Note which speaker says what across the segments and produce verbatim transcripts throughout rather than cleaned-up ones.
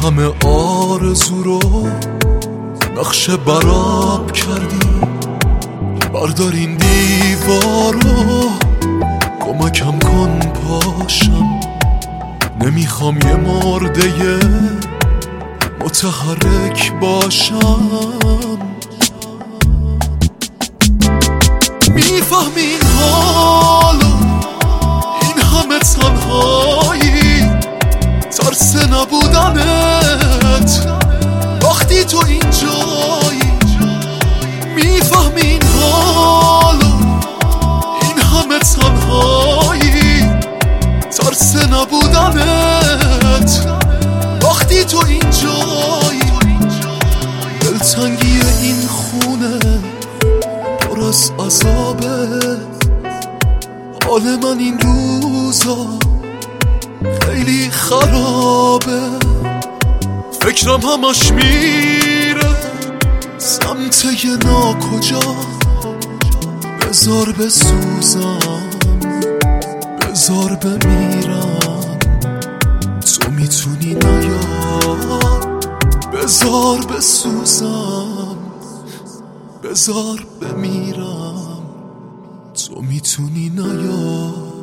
Speaker 1: همه آرزو رو نقشه براب کردی. بردار این دیوارو کمکم کن پاشم. نمیخوام یه مرده متحرک باشم. میفهمی این حالو، این همه تنهایی، ترس نبودنت وقتی تو اینجایی. میفهمی این حالو، این همه تنهایی، ترس نبودنت وقتی تو اینجایی. دلتنگی این خونه پر از عذابه. حال من این روزا خیلی خرابه. فکرم همش میره سمت یه ناکجا. بذار بسوزم، بذار بمیرم، تو میتونی نیار. بذار بسوزم، بذار بمیرم، تو میتونی نیار.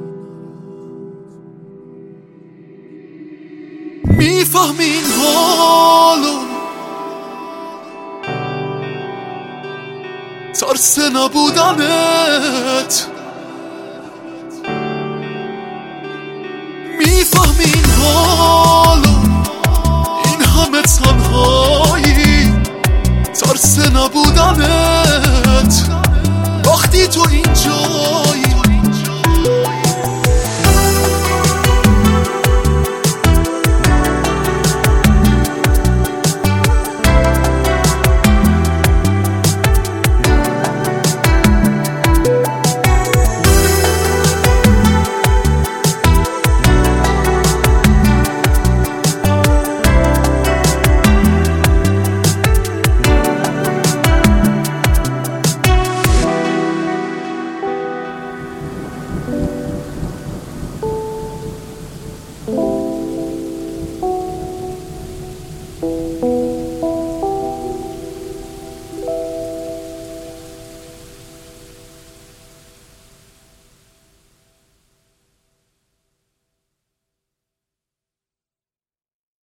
Speaker 1: میفهمی این حالو، ترس نبودنت